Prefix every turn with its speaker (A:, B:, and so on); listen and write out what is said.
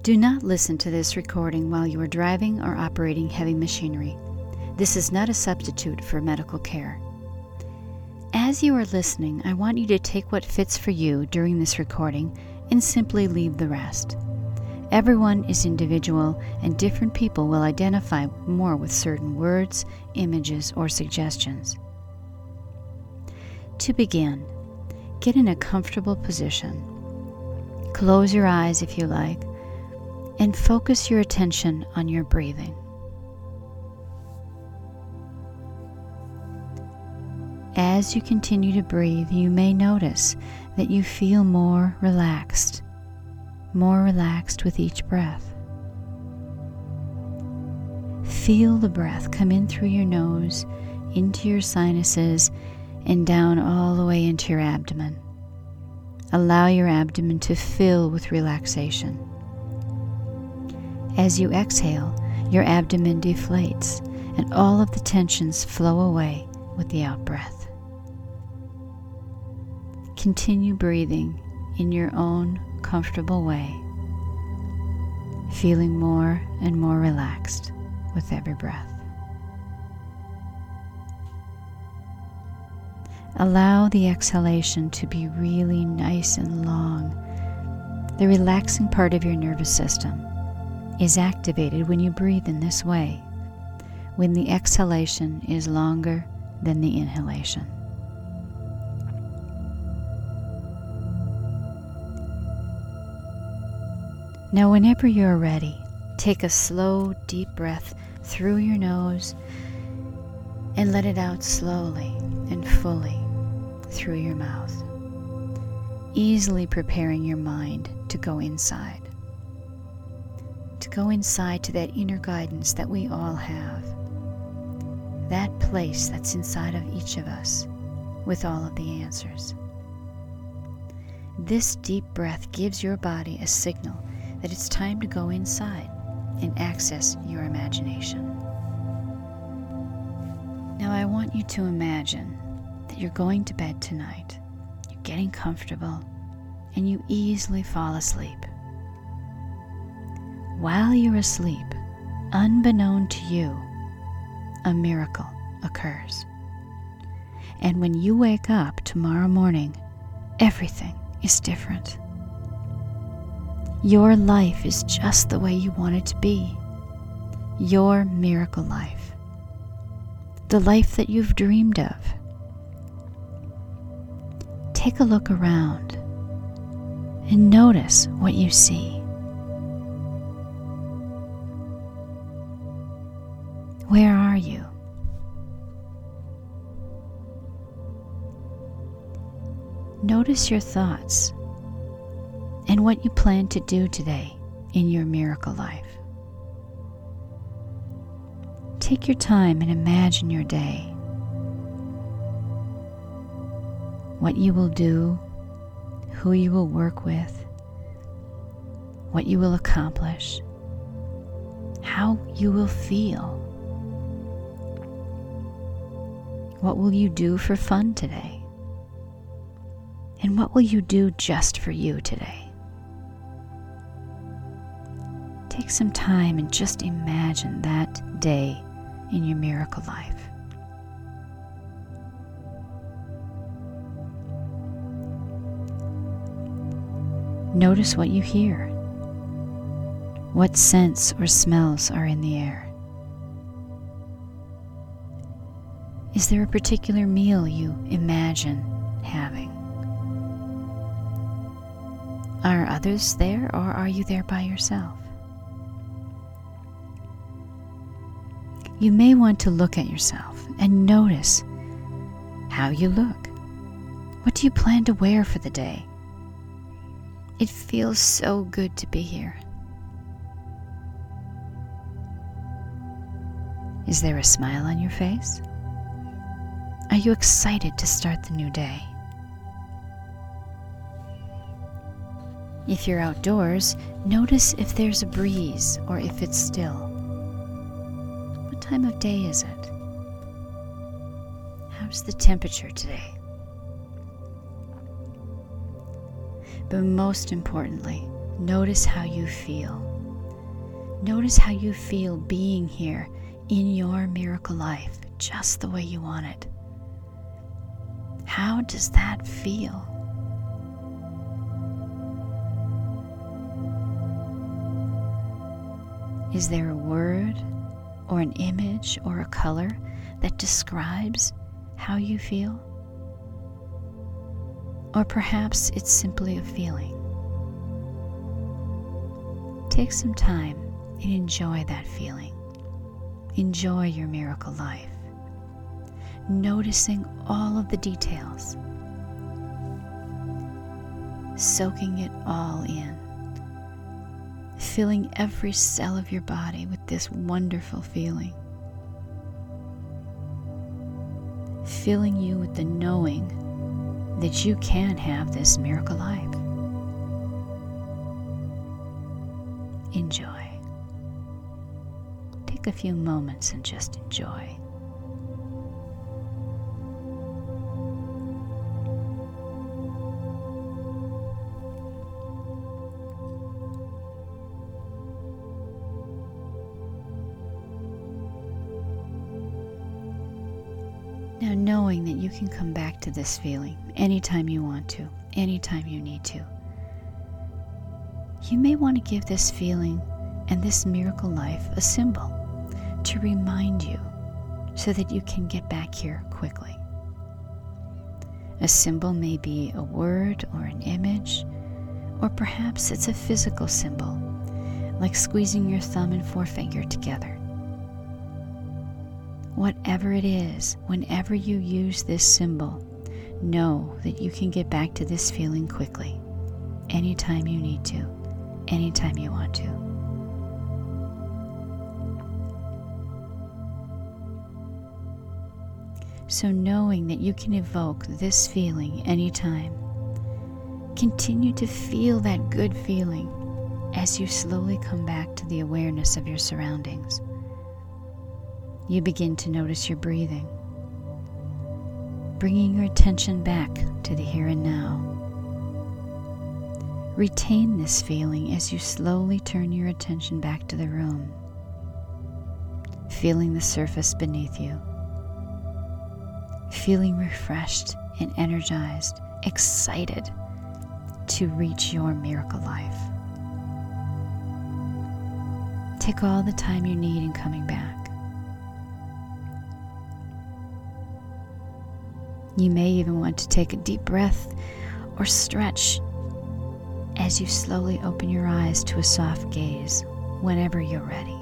A: Do not listen to this recording while you are driving or operating heavy machinery. This is not a substitute for medical care. As you are listening, I want you to take what fits for you during this recording and simply leave the rest. Everyone is individual, and different people will identify more with certain words, images, or suggestions. To begin, get in a comfortable position. Close your eyes if you like, and focus your attention on your breathing. As you continue to breathe, you may notice that you feel more relaxed with each breath. Feel the breath come in through your nose, into your sinuses, and down all the way into your abdomen. Allow your abdomen to fill with relaxation. As you exhale, your abdomen deflates, and all of the tensions flow away with the out-breath. Continue breathing in your own comfortable way, feeling more and more relaxed with every breath. Allow the exhalation to be really nice and long. The relaxing part of your nervous system is activated when you breathe in this way, when the exhalation is longer than the inhalation. Now, whenever you're ready, take a slow, deep breath through your nose and let it out slowly and fully through your mouth, easily preparing your mind to go inside to that inner guidance that we all have, that place that's inside of each of us with all of the answers. This deep breath gives your body a signal that it's time to go inside and access your imagination. Now I want you to imagine that you're going to bed tonight, you're getting comfortable, and you easily fall asleep. While you're asleep, unbeknown to you, a miracle occurs. And when you wake up tomorrow morning, everything is different. Your life is just the way you want it to be. Your miracle life. The life that you've dreamed of. Take a look around and notice what you see. Where are you? Notice your thoughts and what you plan to do today in your miracle life. Take your time and imagine your day. What you will do, who you will work with, what you will accomplish, how you will feel. What will you do for fun today? And what will you do just for you today? Take some time and just imagine that day in your miracle life. Notice what you hear. What scents or smells are in the air? Is there a particular meal you imagine having? Are others there, or are you there by yourself? You may want to look at yourself and notice how you look. What do you plan to wear for the day? It feels so good to be here. Is there a smile on your face? Are you excited to start the new day? If you're outdoors, notice if there's a breeze or if it's still. What time of day is it? How's the temperature today? But most importantly, notice how you feel. Notice how you feel being here in your miracle life, just the way you want it. How does that feel? Is there a word or an image or a color that describes how you feel? Or perhaps it's simply a feeling. Take some time and enjoy that feeling. Enjoy your miracle life, noticing all of the details, soaking it all in, filling every cell of your body with this wonderful feeling, filling you with the knowing that you can have this miracle life. Enjoy. Take a few moments and just enjoy. Now, knowing that you can come back to this feeling anytime you want to, anytime you need to, you may want to give this feeling and this miracle life a symbol to remind you so that you can get back here quickly. A symbol may be a word or an image, or perhaps it's a physical symbol, like squeezing your thumb and forefinger together. Whatever it is, whenever you use this symbol, know that you can get back to this feeling quickly, anytime you need to, anytime you want to. So knowing that you can evoke this feeling anytime, continue to feel that good feeling as you slowly come back to the awareness of your surroundings. You begin to notice your breathing, bringing your attention back to the here and now. Retain this feeling as you slowly turn your attention back to the room, feeling the surface beneath you, feeling refreshed and energized, excited to reach your miracle life. Take all the time you need in coming back. You may even want to take a deep breath or stretch as you slowly open your eyes to a soft gaze whenever you're ready.